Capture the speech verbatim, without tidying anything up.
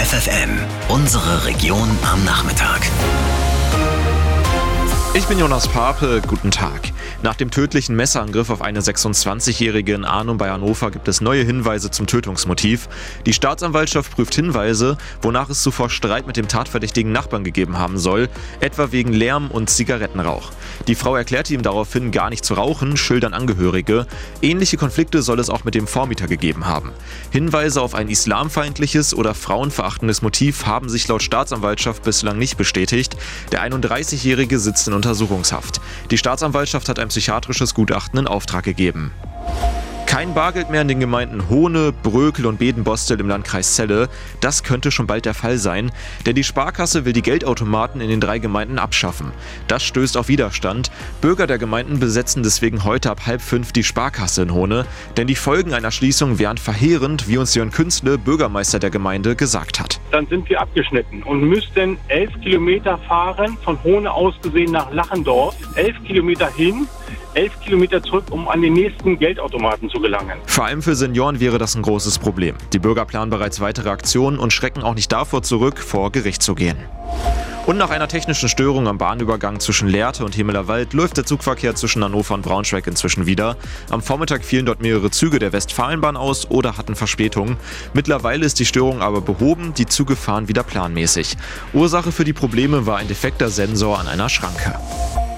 F F M, unsere Region am Nachmittag. Ich bin Jonas Pape, guten Tag. Nach dem tödlichen Messerangriff auf eine sechsundzwanzigjährige in Arnum bei Hannover gibt es neue Hinweise zum Tötungsmotiv. Die Staatsanwaltschaft prüft Hinweise, wonach es zuvor Streit mit dem tatverdächtigen Nachbarn gegeben haben soll, etwa wegen Lärm und Zigarettenrauch. Die Frau erklärte ihm daraufhin, gar nicht zu rauchen, schildern Angehörige. Ähnliche Konflikte soll es auch mit dem Vormieter gegeben haben. Hinweise auf ein islamfeindliches oder frauenverachtendes Motiv haben sich laut Staatsanwaltschaft bislang nicht bestätigt. Der einunddreißigjährige sitzt in Untersuchungshaft. Die Staatsanwaltschaft hat ein psychiatrisches Gutachten in Auftrag gegeben. Kein Bargeld mehr in den Gemeinden Hohne, Brökel und Bedenbostel im Landkreis Celle. Das könnte schon bald der Fall sein, denn die Sparkasse will die Geldautomaten in den drei Gemeinden abschaffen. Das stößt auf Widerstand. Bürger der Gemeinden besetzen deswegen heute ab halb fünf die Sparkasse in Hohne, denn die Folgen einer Schließung wären verheerend, wie uns Jörn Künzle, Bürgermeister der Gemeinde, gesagt hat. Dann sind wir abgeschnitten und müssten elf Kilometer fahren, von Hohne aus gesehen nach Lachendorf, elf Kilometer hin, elf Kilometer zurück, um an den nächsten Geldautomaten zu gelangen. Vor allem für Senioren wäre das ein großes Problem. Die Bürger planen bereits weitere Aktionen und schrecken auch nicht davor zurück, vor Gericht zu gehen. Und nach einer technischen Störung am Bahnübergang zwischen Lehrte und Hemelerwald läuft der Zugverkehr zwischen Hannover und Braunschweig inzwischen wieder. Am Vormittag fielen dort mehrere Züge der Westfalenbahn aus oder hatten Verspätung. Mittlerweile ist die Störung aber behoben, die Züge fahren wieder planmäßig. Ursache für die Probleme war ein defekter Sensor an einer Schranke.